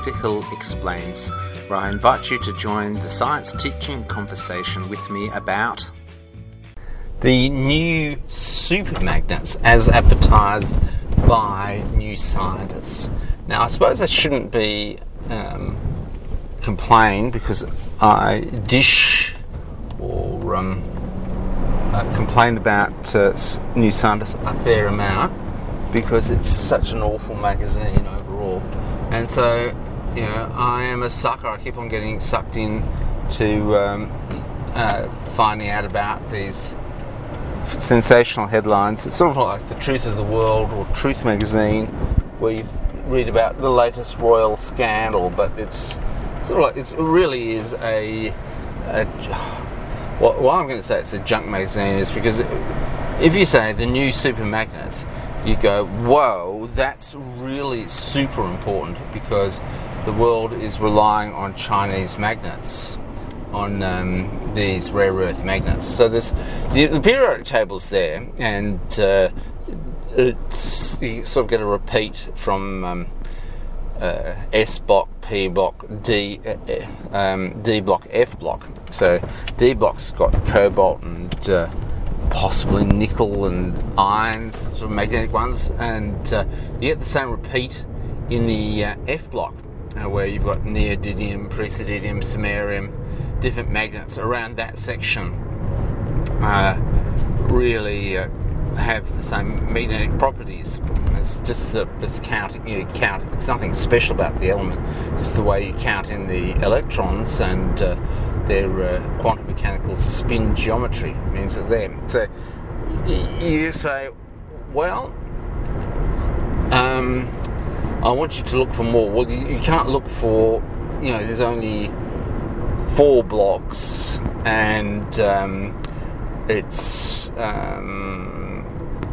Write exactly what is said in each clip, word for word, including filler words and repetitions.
Peter Hill Explains, where I invite you to join the science teaching conversation with me about the new supermagnets as advertised by New Scientist. Now, I suppose I shouldn't be um, complain because I dish or um, uh, complain about uh, New Scientist a fair amount because it's such an awful magazine overall. And so, you know, I am a sucker. I keep on getting sucked in to um, uh, finding out about these sensational headlines. It's sort of like The Truth of the World or Truth Magazine, where you read about the latest royal scandal, but it's sort of like it really is a, a well, why I'm going to say it's a junk magazine is because if you say the new super magnets, you go, whoa, that's really super important because the world is relying on Chinese magnets, on um, these rare earth magnets. So there's the, the periodic table's there, and uh, it's, you sort of get a repeat from um, uh, S block, P block, D, uh, um, D block, F block. So D block's got cobalt and uh, possibly nickel and iron, sort of magnetic ones, and uh, you get the same repeat in the uh, F block, uh, where you've got neodymium, praseodymium, samarium, different magnets around that section. Uh, really uh, have the same magnetic properties. It's just the just counting. You know, count. It's nothing special about the element. Just the way you count in the electrons and uh, their uh, quantum mechanical spin geometry means that they're. So you say, well, um, I want you to look for more. Well, you, you can't look for. You know, there's only four blocks, and um, it's um,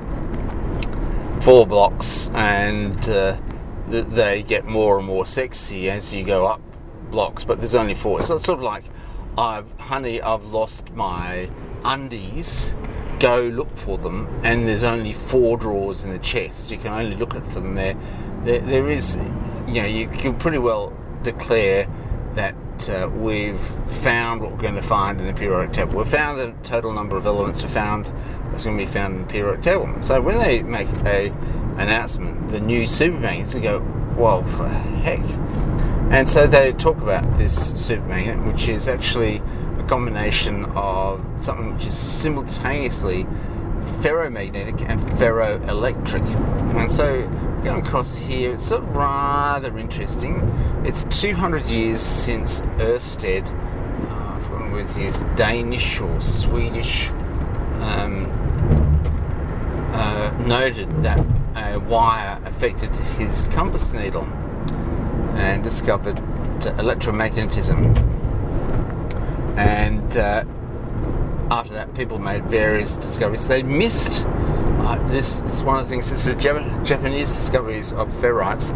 four blocks, and uh, th- they get more and more sexy as you go up blocks. But there's only four. So it's sort of like, I've, honey, I've lost my undies. Go look for them, and there's only four drawers in the chest. You can only look for them there. There, there is, you know, you can pretty well declare that uh, we've found what we're going to find in the periodic table. We've found the total number of elements we found that's going to be found in the periodic table. So when they make a announcement, the new supermagnets, they go, well, for heck. And so they talk about this supermagnet, which is actually a combination of something which is simultaneously ferromagnetic and ferroelectric. And so going across here, it's sort of rather interesting. It's two hundred years since Ørsted, uh, I've forgotten whether he's Danish or Swedish, um, uh, noted that a wire affected his compass needle and discovered electromagnetism. And uh, after that, people made various discoveries. They missed uh, this. It's one of the things. This is Jap- Japanese discoveries of ferrites,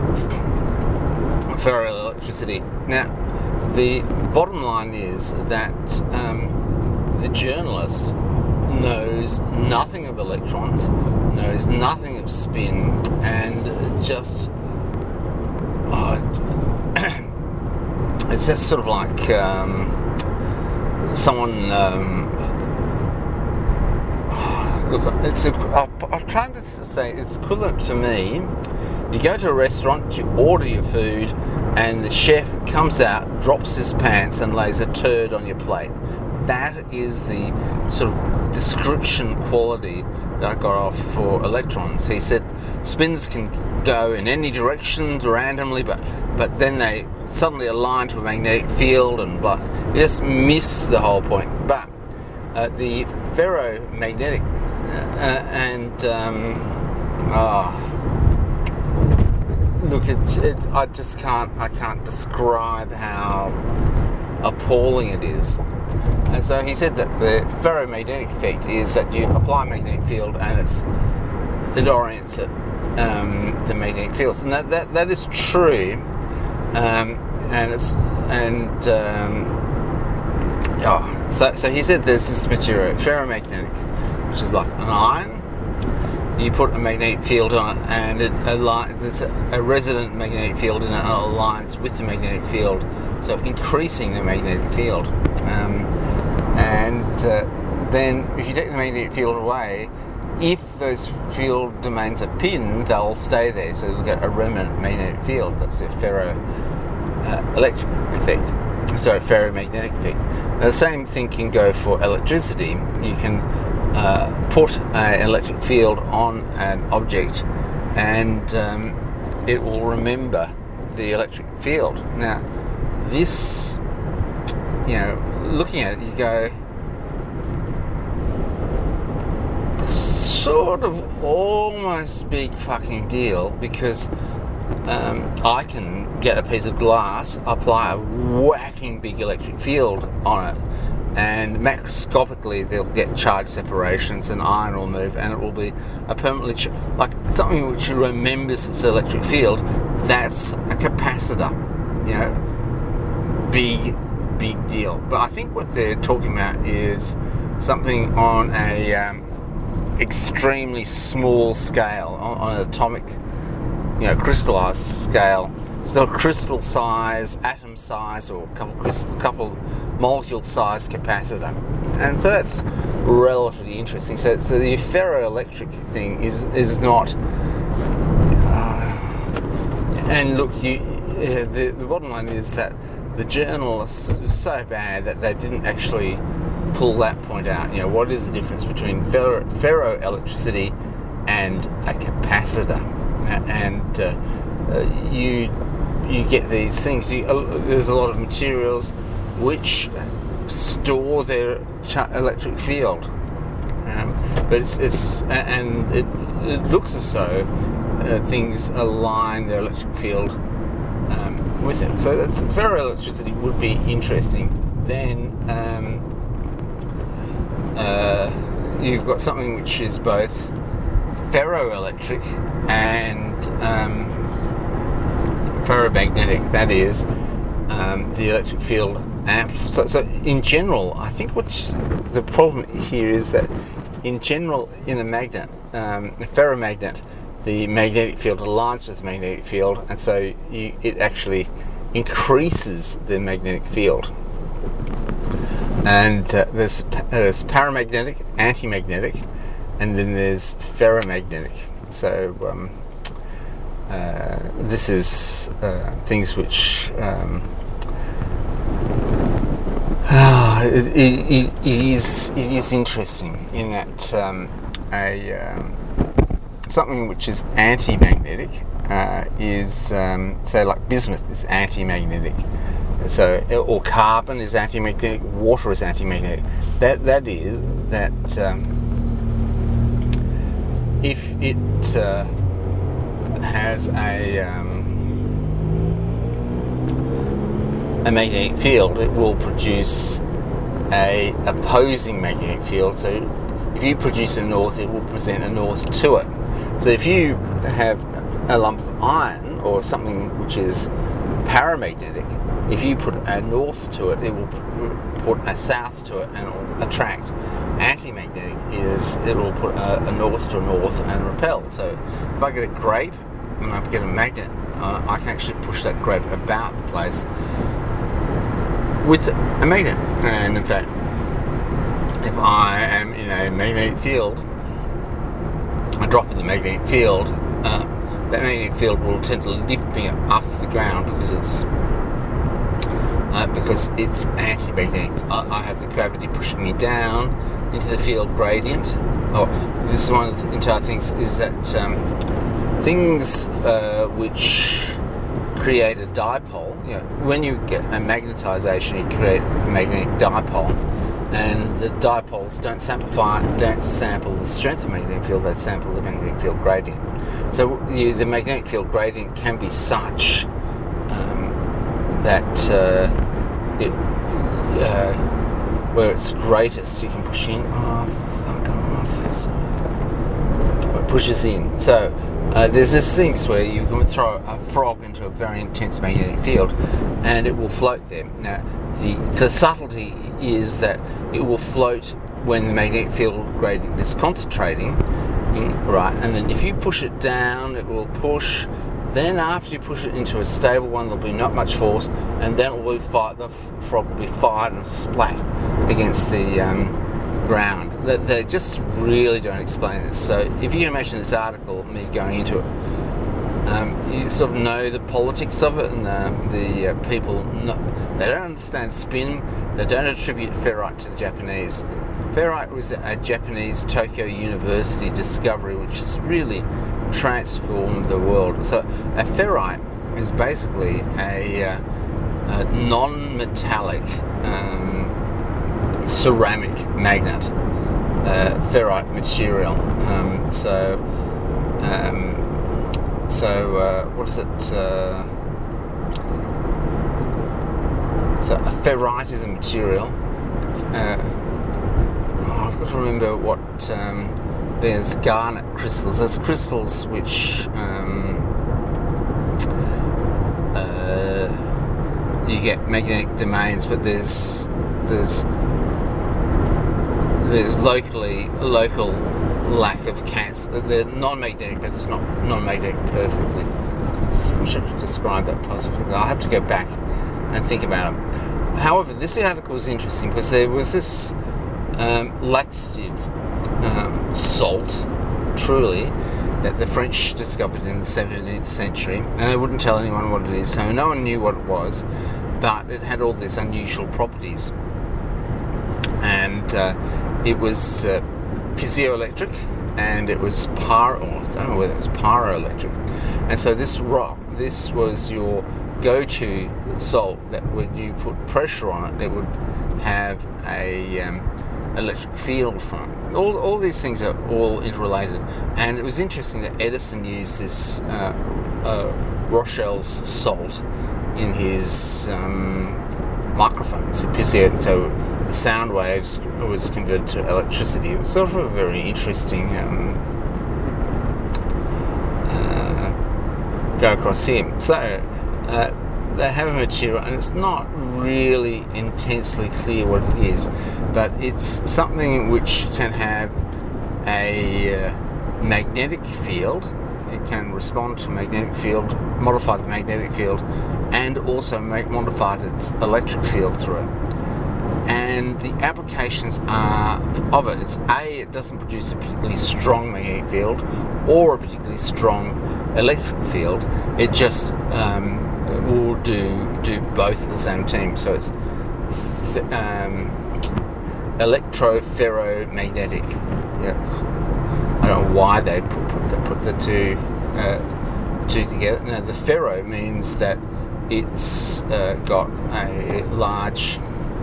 ferroelectricity. Now, the bottom line is that um, the journalist knows nothing of electrons, knows nothing of spin, and just uh, it's just sort of like. Um, Someone, um, look, it's a, I'm trying to say it's equivalent to me. You go to a restaurant, you order your food, and the chef comes out, drops his pants, and lays a turd on your plate. That is the sort of description quality that I got off for electrons. He said spins can go in any direction randomly, but but then they suddenly align to a magnetic field, and but you just miss the whole point. But uh, the ferromagnetic uh, and um, oh, look, it's it, I just can't I can't describe how appalling it is. And so he said that the ferromagnetic effect is that you apply a magnetic field and it's it orients it um, the magnetic fields, and that that, that is true. Um, and it's and um, oh, so so he said there's this material ferromagnetic, which is like an iron, you put a magnetic field on it, and it aligns, there's a, a resident magnetic field in it, and it aligns with the magnetic field, so increasing the magnetic field. Um, and uh, then if you take the magnetic field away, if those field domains are pinned, they'll stay there, so you'll get a remnant magnetic field. That's a ferro uh, electric effect. Sorry, ferromagnetic effect. Now, the same thing can go for electricity. You can uh, put an electric field on an object, and um, it will remember the electric field. Now, this, you know, looking at it, you go, sort of almost big fucking deal, because um, I can get a piece of glass, apply a whacking big electric field on it, and macroscopically they'll get charge separations, and iron will move, and it will be a permanently ch- like something which remembers its electric field. That's a capacitor, you know, big big deal. But I think what they're talking about is something on a um, extremely small scale, on, on an atomic, you know, crystallized scale. It's not crystal size, atom size, or a couple crystal, couple molecule size capacitor, and so that's relatively interesting. So, so the ferroelectric thing is is not. Uh, and look, you, uh, the the bottom line is that the journalists were so bad that they didn't actually pull that point out. You know, what is the difference between ferro, ferroelectricity and a capacitor? And uh, uh, you you get these things. You, uh, there's a lot of materials which store their ch- electric field, um, but it's, it's and it, it looks as though uh, things align their electric field um, with it. So that's, ferroelectricity would be interesting. Then um, uh, you've got something which is both ferroelectric and um, ferromagnetic. That is, um, the electric field amp. So, so in general, I think what's the problem here is that in general, in a magnet, um, a ferromagnet, the magnetic field aligns with the magnetic field, and so you, it actually increases the magnetic field. And uh, there's, there's paramagnetic, anti-magnetic, and then there's ferromagnetic. So um, uh, this is uh, things which um, uh, it, it, it is it is interesting in that um, a um, something which is anti-magnetic uh, is um, say like bismuth is anti-magnetic. So, or carbon is anti-magnetic, water is anti-magnetic. That that is that um, if it uh, has a um, a magnetic field, it will produce a opposing magnetic field. So, if you produce a north, it will present a north to it. So, if you have a lump of iron or something which is paramagnetic, if you put a north to it, it will put a south to it and it will attract. Anti-magnetic is it will put a, a north to a north and repel. So if I get a grape and I get a magnet, uh, I can actually push that grape about the place with a magnet. And in fact, if I am in a magnetic field, I drop in the magnetic field, uh, that magnetic field will tend to lift me off the ground because it's Uh, because it's anti-magnetic. I, I have the gravity pushing me down into the field gradient. Oh, this is one of the entire things, is that um, things uh, which create a dipole, you know, when you get a magnetization, you create a magnetic dipole, and the dipoles don't samplify, don't sample the strength of the magnetic field, they sample the magnetic field gradient. So you, the magnetic field gradient can be such that uh, it, uh, where it's greatest, you can push in. Oh, fuck off! So, it pushes in. So uh, there's this things where you can throw a frog into a very intense magnetic field, and it will float there. Now, the the subtlety is that it will float when the magnetic field gradient is concentrating, Mm, right, and then if you push it down, it will push. Then after you push it into a stable one, there'll be not much force, and then it will fire, the frog will be fired and splat against the um, ground. They, they just really don't explain this. So if you imagine this article, me going into it, um, you sort of know the politics of it, and the, the uh, people, not, they don't understand spin. They don't attribute ferrite to the Japanese. Ferrite was a Japanese Tokyo University discovery which has really transformed the world. So a ferrite is basically a, uh, a non-metallic um, ceramic magnet, uh, ferrite material. Um, so, um, so uh, what is it? Uh, so a ferrite is a material. Uh, oh, I've got to remember what. Um, There's garnet crystals. There's crystals which um, uh, you get magnetic domains, but there's there's there's locally local lack of cancer. They're non-magnetic, but it's not non-magnetic perfectly. I should describe that positively. I'll have to go back and think about it. However, this article was interesting because there was this um, laxative Um, salt, truly, that the French discovered in the seventeenth century, and they wouldn't tell anyone what it is, so no one knew what it was, but it had all these unusual properties, and uh, it was uh, piezoelectric, and it was pyro, I don't know whether it was pyroelectric, and so this rock, this was your go-to salt that when you put pressure on it, it would have a um, electric field from it. All, all these things are all interrelated, and it was interesting that Edison used this uh, uh, Rochelle's salt in his um, microphones. So the sound waves was converted to electricity. It was sort of a very interesting um, uh, go across here. So uh, they have a material, and it's not really intensely clear what it is, but it's something which can have a uh, magnetic field. It can respond to a magnetic field, modify the magnetic field, and also make modify its electric field through it. And the applications are of it. It's A, it doesn't produce a particularly strong magnetic field or a particularly strong electric field. It just um, will do do both at the same time. So it's um, electroferromagnetic. Yeah. I don't know why they put, put, they put the two uh, two together. No, the ferro means that it's uh, got a large.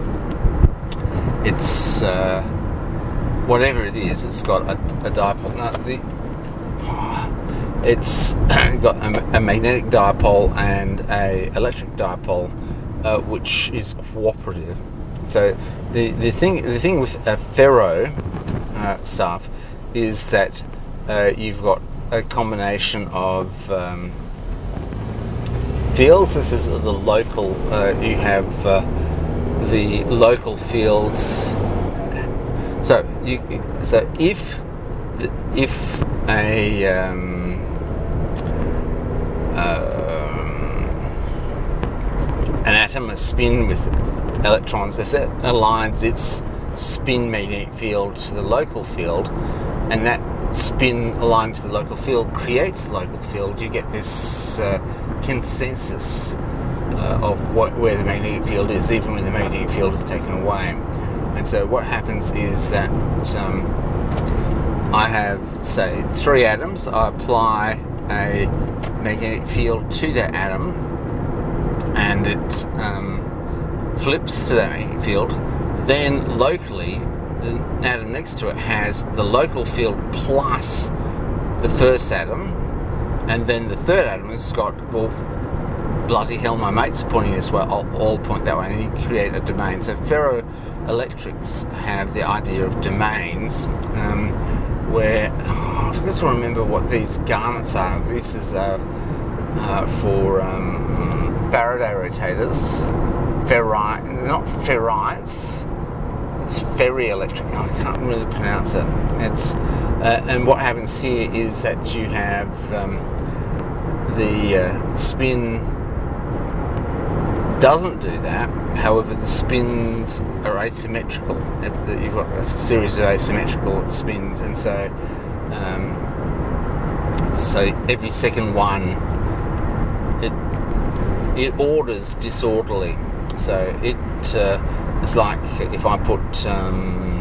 It's uh, whatever it is. It's got a, a dipole. No, the oh, it's got a, a magnetic dipole and a electric dipole, uh, which is cooperative. So the, the thing the thing with a ferro uh, stuff is that uh, you've got a combination of um, fields. This is the local. Uh, you have uh, the local fields. So you so if if a um, um, an atom is spin with electrons, if it aligns its spin magnetic field to the local field, and that spin aligned to the local field creates the local field, you get this uh, consensus uh, of what, where the magnetic field is, even when the magnetic field is taken away. And so what happens is that um, I have, say, three atoms. I apply a magnetic field to that atom, and it um, flips to that magnetic field. Then locally, the atom next to it has the local field plus the first atom, and then the third atom has got, well, bloody hell, my mates are pointing this way, I'll all point that way, and you create a domain. So ferroelectrics have the idea of domains, um, where, oh, I've got to remember what these garnets are. This is uh, uh, for um, Faraday rotators. Ferrite, not ferrites, it's ferrielectric. I can't really pronounce it. It's uh, and what happens here is that you have um, the uh, spin doesn't do that. However, the spins are asymmetrical. You've got a series of asymmetrical spins, and so um, so every second one it it orders disorderly. So it uh, it's like if I put um,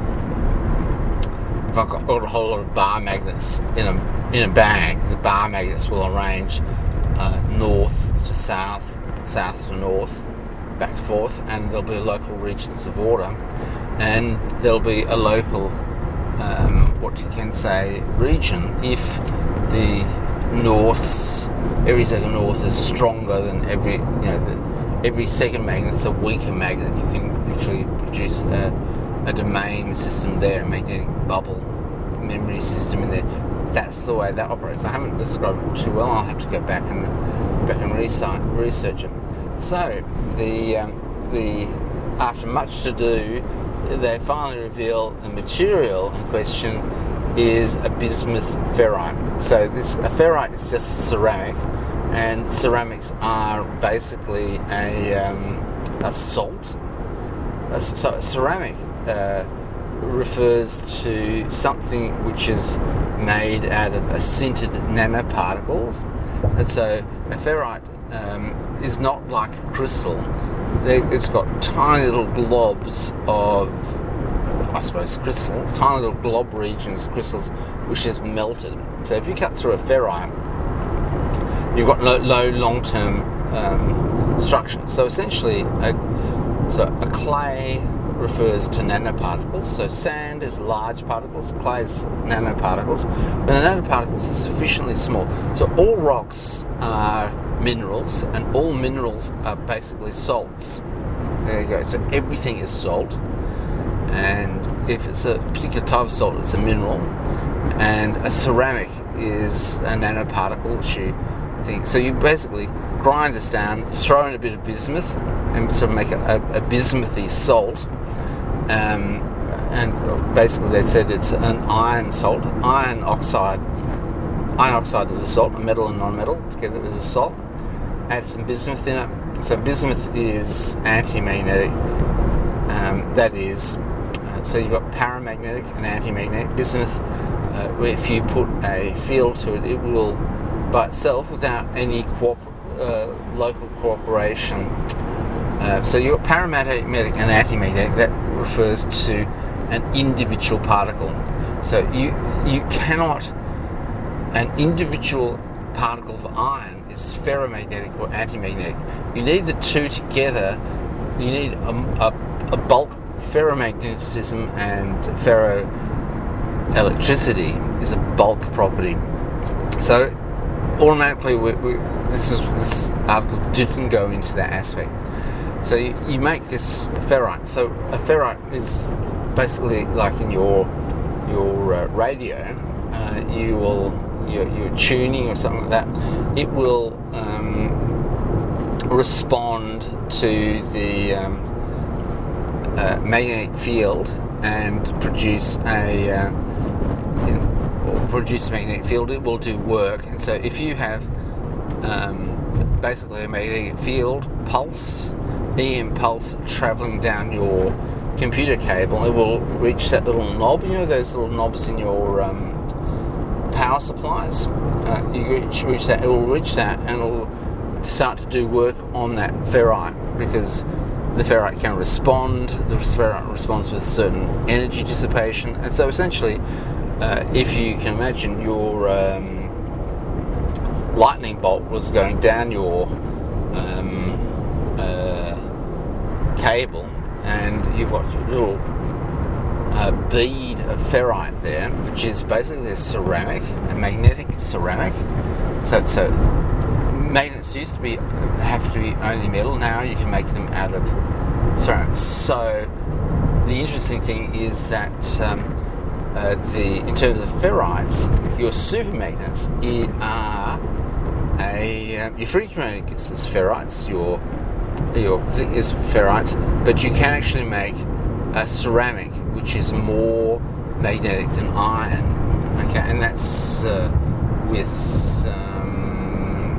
if I've got a whole lot of bar magnets in a in a bag, the bar magnets will arrange uh, north to south, south to north, back to forth, and there'll be local regions of order, and there'll be a local, um, what you can say, region if the north's every second north is stronger than every, you know, the, every second magnet's a weaker magnet. You can actually produce a, a domain system there, a magnetic bubble memory system in there. That's the way that operates. I haven't described it too well. I'll have to go back and back and research, research it. So the um, the after much to do, they finally reveal the material in question is a bismuth ferrite. So this a ferrite is just ceramic, and ceramics are basically a um, a salt. So ceramic uh, refers to something which is made out of a sintered nanoparticles, and so a ferrite um, is not like a crystal. It's got tiny little globs of, I suppose, crystal, tiny little glob regions of crystals which is melted. So if you cut through a ferrite, you've got no, no long-term um, structure. So essentially, a, so a clay refers to nanoparticles. So sand is large particles, clay is nanoparticles. But the nanoparticles are sufficiently small. So all rocks are minerals, and all minerals are basically salts. There you go. So everything is salt, and if it's a particular type of salt, it's a mineral. And a ceramic is a nanoparticle which you think. So you basically grind this down, throw in a bit of bismuth, and sort of make a, a, a bismuthy salt. Um, and basically they said it's an iron salt. Iron oxide iron oxide is a salt, a metal and non-metal together is a salt. Add some bismuth in it. So bismuth is anti-magnetic. Um, that is, uh, so you've got paramagnetic and anti-magnetic. Bismuth, uh, if you put a field to it, it will by itself, without any co- uh, local cooperation. Uh, so you've got paramagnetic and anti-magnetic. That refers to an individual particle. So you you cannot, an individual particle of iron is ferromagnetic or anti-magnetic. You need the two together. You need a, a, a bulk. Ferromagnetism and ferroelectricity is a bulk property. So automatically, we, we, this is this article didn't go into that aspect. So you, you make this ferrite. So a ferrite is basically like in your your uh, radio. Uh, you will your, your tuning or something like that. It will um, respond to the um, uh, magnetic field and produce a uh, in, or produce a magnetic field. It will do work. And so if you have um, basically a magnetic field pulse, E M pulse travelling down your computer cable, it will reach that little knob. You know those little knobs in your um, power supplies? Uh, you reach, reach that, it will reach that and it will start to do work on that ferrite, because the ferrite can respond. The ferrite responds with certain energy dissipation. And so essentially, uh, if you can imagine your um, lightning bolt was going down your um, uh, cable, and you've got your little uh, bead of ferrite there, which is basically a ceramic, a magnetic ceramic. So, so magnets used to be have to be only metal. Now you can make them out of ceramic. So the interesting thing is that um, uh, the in terms of ferrites, your supermagnets are a um, your free magnets is ferrites. Your your thing is ferrites, but you can actually make uh, ceramic, which is more magnetic than iron. Okay, and that's uh, with um,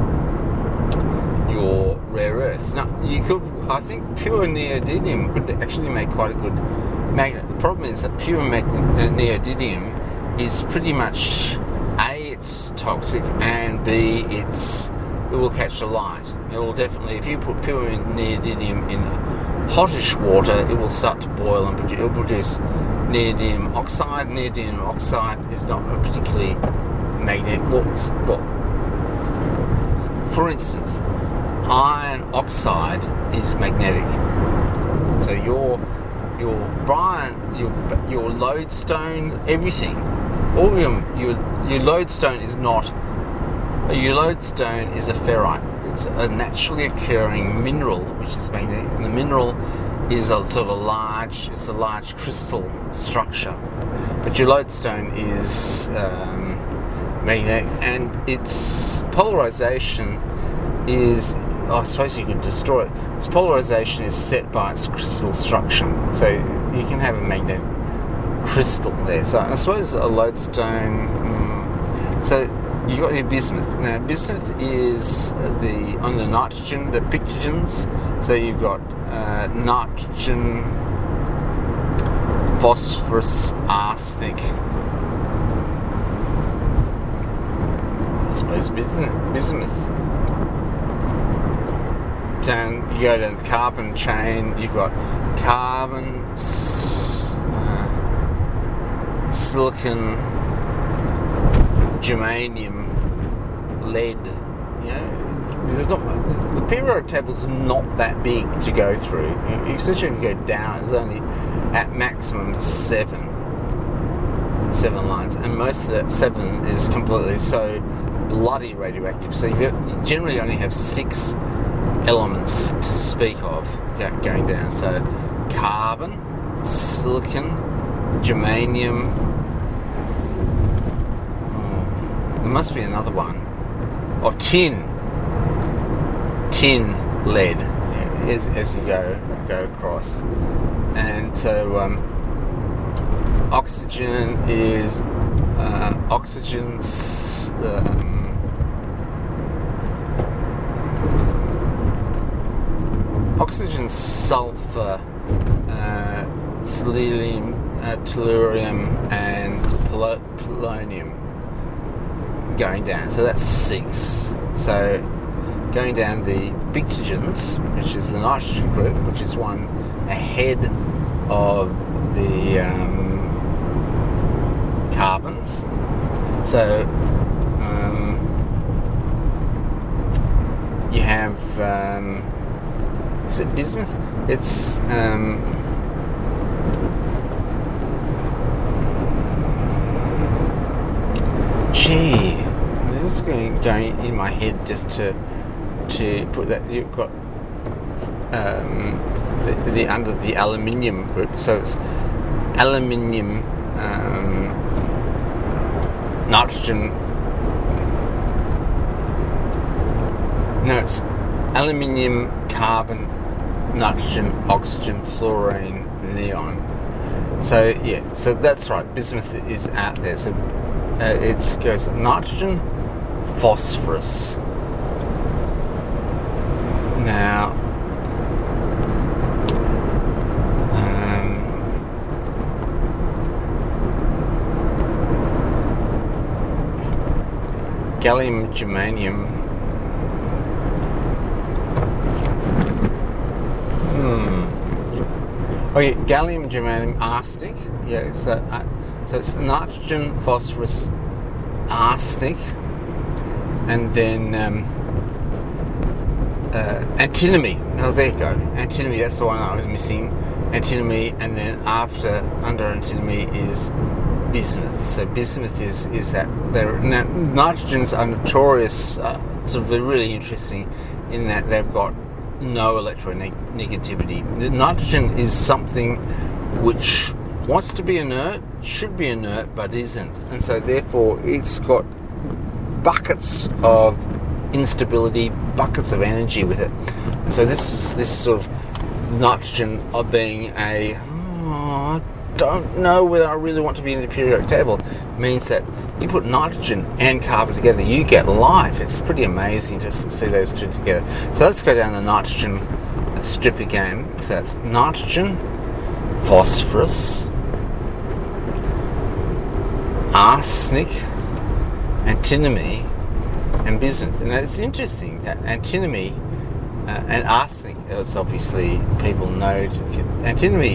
your rare earths. Now, you could, I think, pure neodymium could actually make quite a good magnet. The problem is that pure mag- neodymium is pretty much A, it's toxic, and B, it's it will catch a light. It will definitely, if you put pure neodymium in hottish water, it will start to boil and produce, it will produce neodymium oxide. Neodymium oxide is not a particularly magnetic. Well, well, for instance, iron oxide is magnetic. So your your brine, your your lodestone, everything, all your your your lodestone is not. Your lodestone is a ferrite. It's a naturally occurring mineral, which is magnetic. And the mineral is a sort of a large, it's a large crystal structure. But your lodestone is um, magnetic, and its polarization is, I suppose you could destroy it. Its polarization is set by its crystal structure. So you can have a magnetic crystal there. So I suppose a lodestone. Mm, so you got your bismuth. Now, bismuth is the on the nitrogen, the pictogens. So you've got uh, nitrogen, phosphorus, arsenic. I suppose bismuth. bismuth. Down, you go down the carbon chain. You've got carbon, uh, silicon, germanium, lead. You know, there's not the periodic table's not that big to go through. You, especially if you go down, it's only at maximum seven, seven lines, and most of that seven is completely so bloody radioactive. So you generally only have six elements to speak of going down. So carbon, silicon, germanium. There must be another one. Or tin. Tin, lead, yeah, as, as you go go across. And so um, oxygen is uh, oxygen, um, oxygen, sulfur, uh, selenium, uh, tellurium, and pol- polonium. Going down, so that's six. So going down the pictogens, which is the nitrogen group, which is one ahead of the um, carbons. So um, you have um, is it bismuth? It's um, gee. This is going, going in my head just to to put that. You've got um, the, the under the aluminium group, so it's aluminium, um, nitrogen. No, it's aluminium, carbon, nitrogen, oxygen, fluorine, neon. So yeah, so that's right. Bismuth is out there. So uh, it goes nitrogen, phosphorus. Now, um, gallium, germanium. Hmm. Oh yeah, gallium, germanium, arsenic. Yeah. So, uh, so it's nitrogen, phosphorus, arsenic, and then. Um, Uh, antimony. Oh, there you go. Antimony. That's the one I was missing. Antimony, and then after under antimony is bismuth. So bismuth is is that. Now, nitrogens are notorious. Uh, sort of they're really interesting in that they've got no electronegativity. Nitrogen is something which wants to be inert, should be inert, but isn't, and so therefore it's got buckets of instability, buckets of energy with it. And so this is this sort of nitrogen of being a oh, I don't know whether I really want to be in the periodic table, means that you put nitrogen and carbon together, you get life. It's pretty amazing to see those two together. So let's go down the nitrogen strip again. So that's nitrogen, phosphorus, arsenic, antimony, and bismuth. And it's interesting that antimony uh, and arsenic, as obviously people know, antimony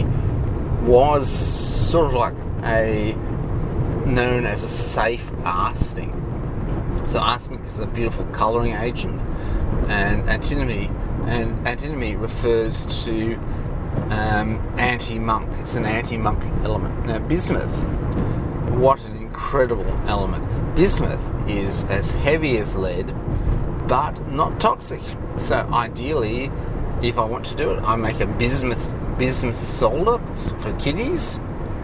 was sort of like a known as a safe arsenic. So arsenic is a beautiful colouring agent, and antimony and antimony refers to um, anti-monk. It's an anti-monk element. Now bismuth, what an incredible element. Bismuth is as heavy as lead, but not toxic. So ideally, if I want to do it, I make a bismuth bismuth solder for kiddies,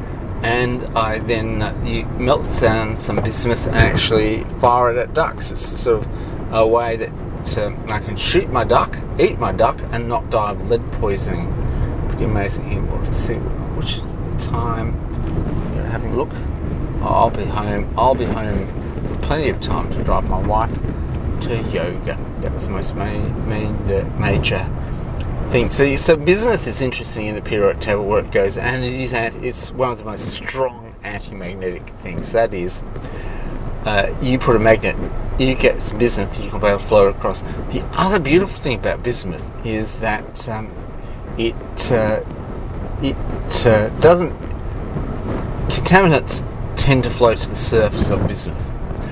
and I then uh, you melt down some bismuth and actually fire it at ducks. It's sort of a way that um, I can shoot my duck, eat my duck, and not die of lead poisoning. Pretty amazing here. Well, let's see, which is the time? You're having a look. Oh, I'll be home. I'll be home. Plenty of time to drive my wife to yoga. That was the most main, main uh, major thing. So, so bismuth is interesting in the periodic table where it goes, and it is anti, it's one of the most strong anti-magnetic things. That is, uh, you put a magnet, you get some bismuth, you can be able to float across. The other beautiful thing about bismuth is that um, it uh, it uh, doesn't. Contaminants tend to float to the surface of bismuth.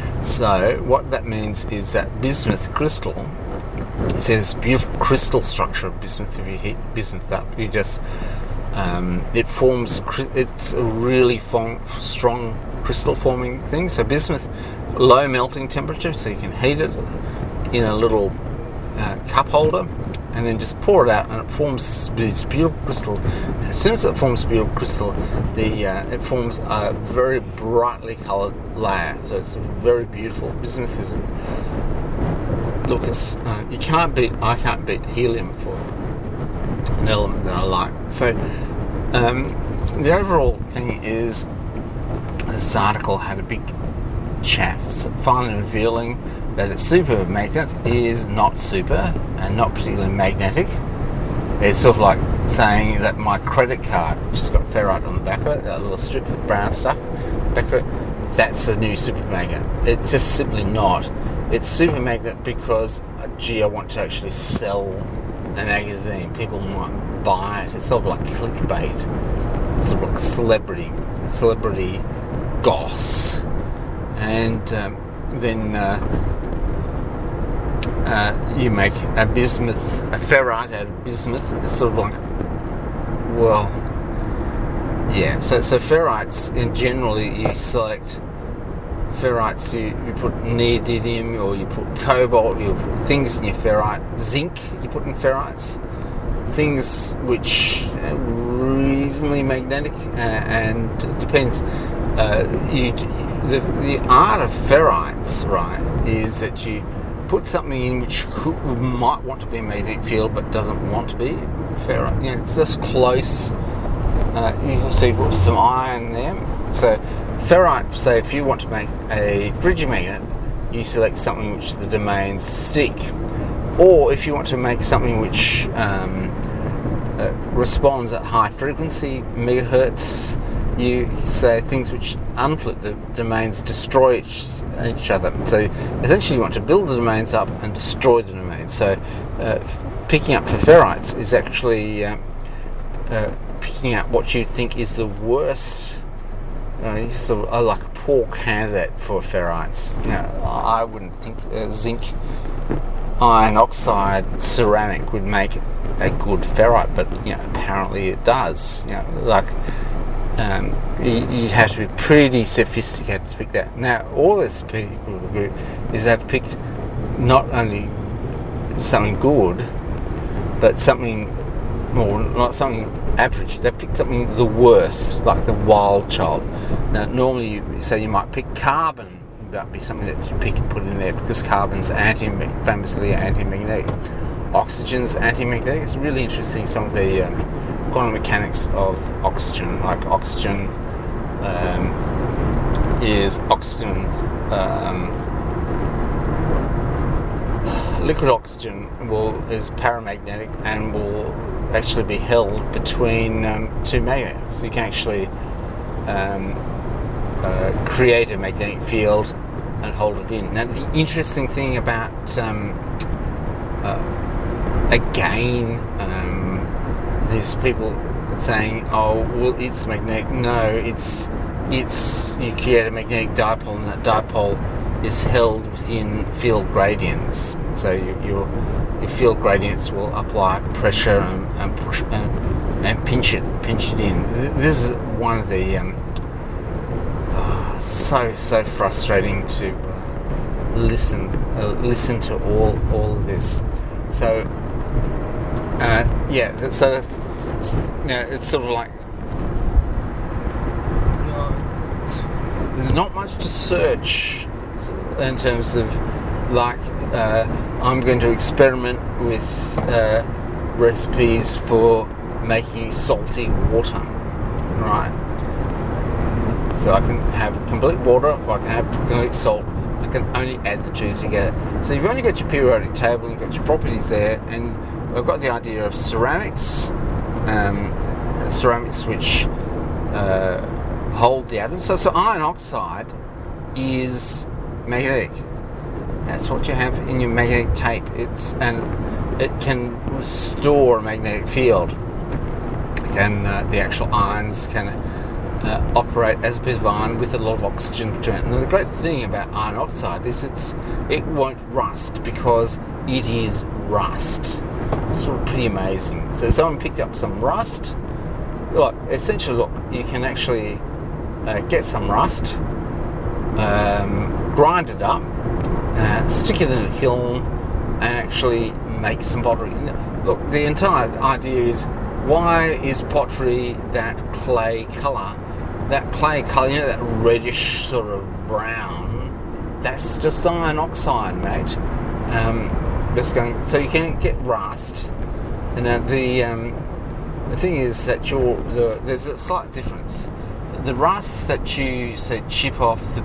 So what that means is that bismuth crystal, see this beautiful crystal structure of bismuth. If you heat bismuth up, you just um, it forms. It's a really form, strong crystal forming thing. So bismuth, low melting temperature, so you can heat it in a little uh, cup holder, and then just pour it out, and it forms this beautiful crystal. And as soon as it forms a beautiful crystal, the uh, it forms a very brightly coloured layer. So it's very beautiful. Bismuth is look, it's, uh, you can't beat. I can't beat helium for an element that I like. So um, the overall thing is, this article had a big chat, finally revealing that its super magnet is not super and not particularly magnetic. It's sort of like saying that my credit card, which has got ferrite on the back of it, a little strip of brown stuff back of it, that's a new super magnet. It's just simply not. It's super magnet because, uh, gee, I want to actually sell a magazine. People might buy it. It's sort of like clickbait. It's sort of like celebrity, celebrity goss. And um, then uh, uh, you make a bismuth, a ferrite out of bismuth. It's sort of like, well, yeah. So, so ferrites, in generally, you select ferrites. You, you put neodymium, or you put cobalt. You put things in your ferrite. Zinc, you put in ferrites. Things which are reasonably magnetic, uh, and it depends. Uh, you. The, the art of ferrites, right, is that you put something in which could, might want to be a magnetic field but doesn't want to be ferrite. You know, it's just close. Uh, you can see put some iron there. So ferrite, say if you want to make a frigimagnet, you select something which the domains stick. Or if you want to make something which um, uh, responds at high frequency, megahertz, you say things which unflip the domains, destroy each, each other. So essentially you want to build the domains up and destroy the domains. So uh, picking up for ferrites is actually uh, uh, picking out what you think is the worst, uh, sort of like a poor candidate for ferrites. You know, I wouldn't think uh, zinc, iron oxide, ceramic would make a good ferrite, but you know, apparently it does. You know, like Um, you, you'd have to be pretty sophisticated to pick that. Now, all this people do is they've picked not only something good, but something, or not something average. They've picked something the worst, like the wild child. Now, normally, you say you might pick carbon. That would be something that you pick and put in there because carbon's anti, famously anti-magnetic. Oxygen's anti-magnetic. It's really interesting. Some of the um, quantum mechanics of oxygen. Like oxygen um, is oxygen, um, liquid oxygen will is paramagnetic and will actually be held between um, two magnets. You can actually um, uh, create a magnetic field and hold it in. Now, the interesting thing about um, uh, again, um, there's people saying, "Oh, well, it's magnetic." No, it's it's you create a magnetic dipole, and that dipole is held within field gradients. So you, your your field gradients will apply pressure and and, push, and, and pinch it, pinch it in. This is one of the um, oh, so so frustrating to uh, listen uh, listen to all all of this. So uh, yeah, so that's, it's, you know, it's sort of like there's not much to search in terms of like uh, I'm going to experiment with uh, recipes for making salty water, right? So I can have complete water or I can have complete salt. I can only add the two together. So you've only got your periodic table, you've got your properties there, and I've got the idea of ceramics, um, ceramics which uh, hold the atoms. So, so iron oxide is magnetic. That's what you have in your magnetic tape. It's and it can restore a magnetic field. Can uh, the actual ions can uh, operate as a bit of iron with a lot of oxygen between it. And the great thing about iron oxide is it's it won't rust because it is rust. It's sort of pretty amazing. So someone picked up some rust. Look, essentially, look, you can actually uh, get some rust. Um, grind it up, uh, stick it in a kiln, and actually make some pottery. Look, the entire idea is, why is pottery that clay colour? That clay colour, you know, that reddish sort of brown, that's just iron oxide, mate. Um, just going, so you can get rust. And uh, the um, the thing is that you're, the, there's a slight difference. The rust that you, say, chip off the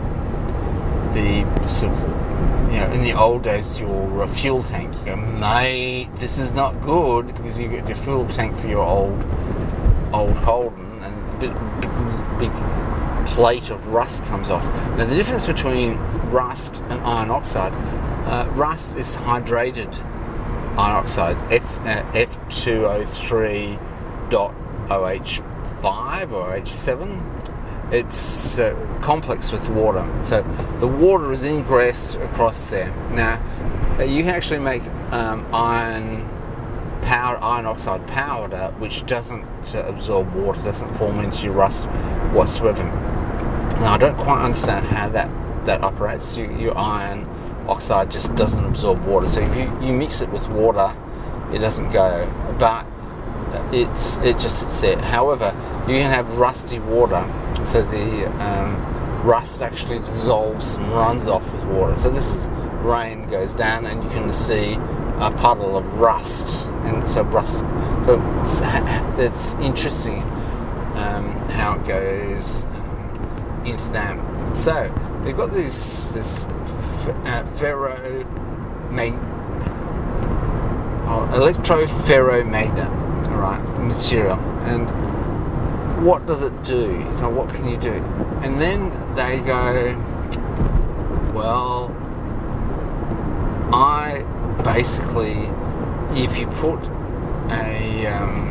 the sort of, you know, in the old days, your uh, fuel tank, you go, mate, this is not good, because you get your fuel tank for your old old Holden, and a big, big, big plate of rust comes off. Now, the difference between rust and iron oxide, uh, rust is hydrated iron oxide, F, uh, F two O three dot O H five or O H seven. It's uh, complex with water, so the water is ingressed across there. Now, uh, you can actually make um, iron powder, iron oxide powder, which doesn't uh, absorb water, doesn't form into your rust whatsoever. Now, I don't quite understand how that that operates. You, your iron oxide just doesn't absorb water, so if you, you mix it with water, it doesn't go. But it's it just sits there. However, you can have rusty water, so the um, rust actually dissolves and runs off with water. So this is, rain goes down and you can see a puddle of rust, and so rust. So it's, it's interesting um, how it goes um, into that. So they've got this this f- uh, ferro mag oh, electroferromagnet. Right, material, and what does it do? So what can you do? And then they go, well, I basically, if you put a um,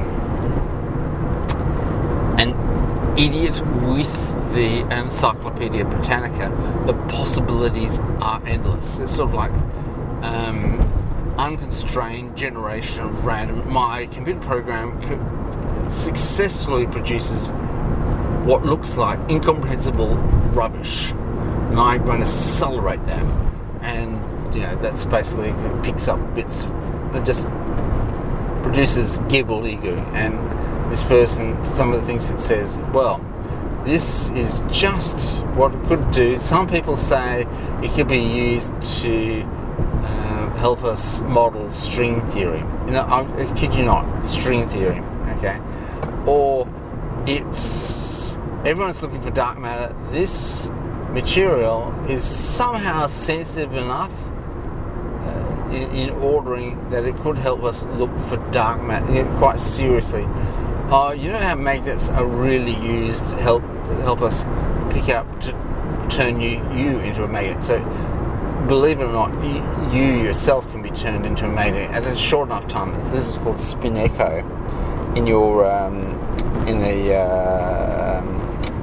an idiot with the Encyclopedia Britannica, the possibilities are endless. It's sort of like um, unconstrained generation of random. My computer program co- successfully produces what looks like incomprehensible rubbish, and I'm going to accelerate that, and you know that's basically, it picks up bits, it just produces gobbledygook. And this person, some of the things it says, well, this is just what it could do. Some people say it could be used to uh, help us model string theory. You know, I, I kid you not, string theory. okay? Or it's everyone's looking for dark matter. This material is somehow sensitive enough uh, in, in ordering that it could help us look for dark matter, you know, quite seriously. Oh, uh, you know how magnets are really used to help help us pick up to turn you you into a magnet. So, believe it or not, you, you yourself can be turned into a magnet at a short enough time. This is called spin echo in your um, in the uh, um,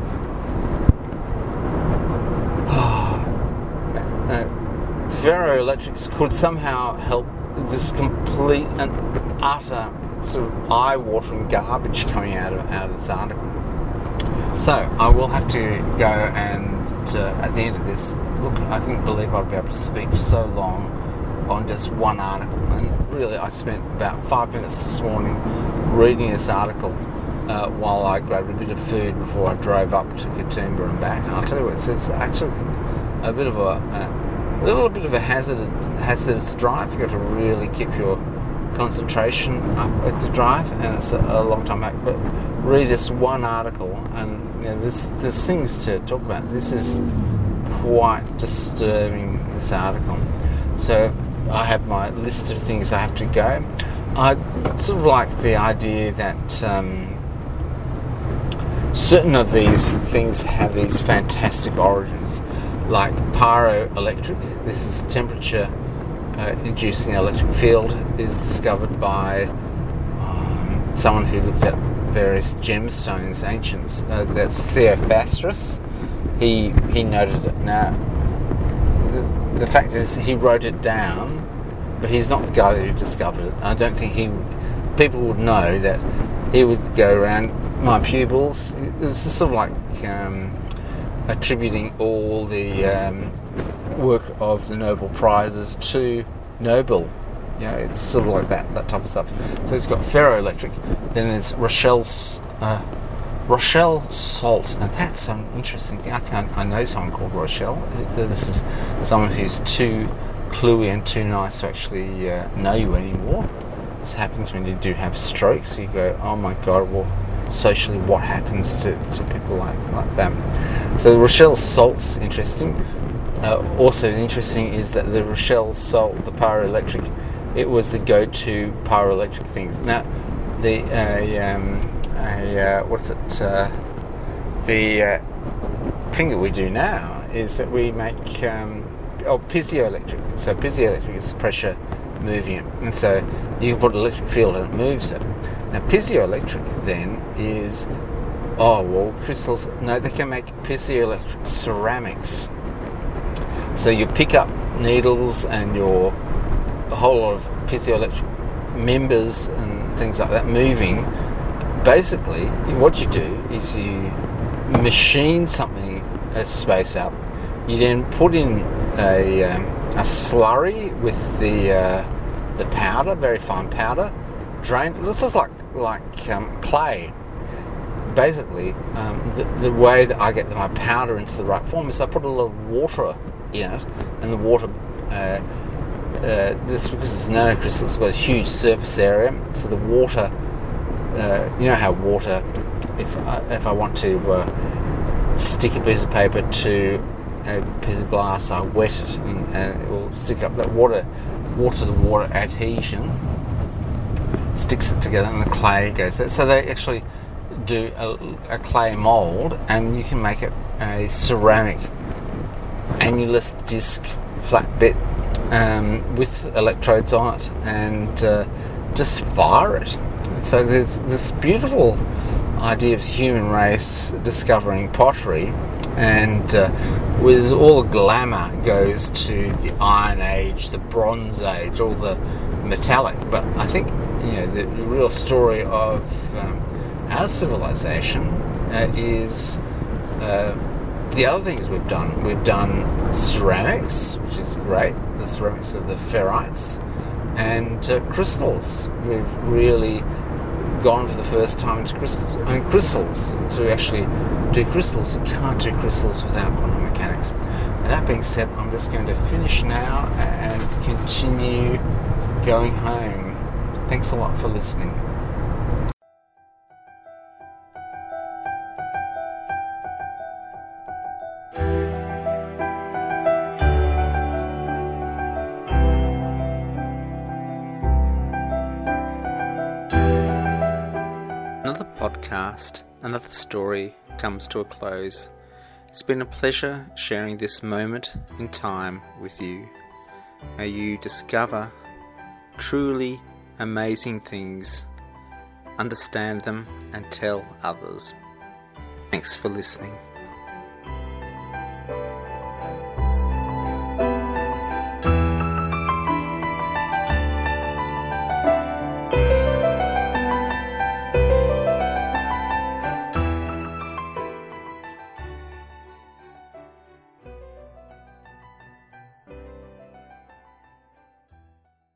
uh, ferroelectrics could somehow help this complete and utter sort of eye-watering garbage coming out of out of this article. So I will have to go and uh, at the end of this, look, I didn't believe I'd be able to speak for so long on just one article, and really I spent about five minutes this morning reading this article uh, while I grabbed a bit of food before I drove up to Katoomba and back. And I'll tell you what, it's actually a bit of a, a little bit of a hazardous, hazardous drive. You've got to really keep your concentration up at the drive, and it's a, a long time back. But read this one article, and you know, there's, there's things to talk about. This is quite disturbing, this article. So I have my list of things I have to go. I sort of like the idea that um, certain of these things have these fantastic origins, like pyroelectric. This is temperature uh, inducing electric field, is discovered by um, someone who looked at various gemstones, ancients. Uh, that's Theophrastus. He he noted it. Now, the, the fact is, he wrote it down, but he's not the guy who discovered it. I don't think he people would know that he would go around my pupils. It was sort of like um, attributing all the um, work of the Nobel Prizes to Nobel. You know, it's sort of like that, that type of stuff. So it's got ferroelectric. Then there's Rochelle, uh, Rochelle salt. Now that's an interesting thing. I think I, I know someone called Rochelle. This is someone who's too cluey and too nice to actually uh, know you anymore. This happens when you do have strokes. You go, oh my God, well, socially, what happens to, to people like, like them? So the Rochelle salt's interesting. Uh, also interesting is that the Rochelle salt, the pyroelectric, it was the go-to pyroelectric things. Now, the uh, um, a, uh, what's it? Uh, the uh, thing that we do now is that we make um, oh piezoelectric. So piezoelectric is pressure moving it, and so you can put an electric field and it moves it. Now, piezoelectric then is oh well, crystals. No, they can make piezoelectric ceramics. So you pick up needles and your a whole lot of piezoelectric members and things like that moving. Basically, what you do is you machine something a space up. You then put in a um, a slurry with the uh, the powder, very fine powder. Drain. This is like like um, clay. Basically, um, the, the way that I get my powder into the right form is I put a lot of water in it, and the water. Uh, Uh, this because it's nanocrystal, it's got a huge surface area, so the water, uh, you know how water, if I, if I want to uh, stick a piece of paper to a piece of glass, I wet it and, and it will stick up. That water, water to water adhesion sticks it together, and the clay goes there. So they actually do a, a clay mould, and you can make it a ceramic annulus disc flat bit Um, with electrodes on it, and uh, just fire it. So there's this beautiful idea of the human race discovering pottery, and uh, with all the glamour goes to the Iron Age, the Bronze Age, all the metallic. But I think you know the, the real story of um, our civilization uh, is uh, the other things we've done. We've done ceramics, which is great, the ceramics of the ferrites, and uh, crystals. We've really gone for the first time into crystals. I mean, crystals, to actually do crystals, you can't do crystals without quantum mechanics. And that being said, I'm just going to finish now and continue going home. Thanks a lot for listening. Another podcast, another story comes to a close. It's been a pleasure sharing this moment in time with you. May you discover truly amazing things, understand them, and tell others. Thanks for listening.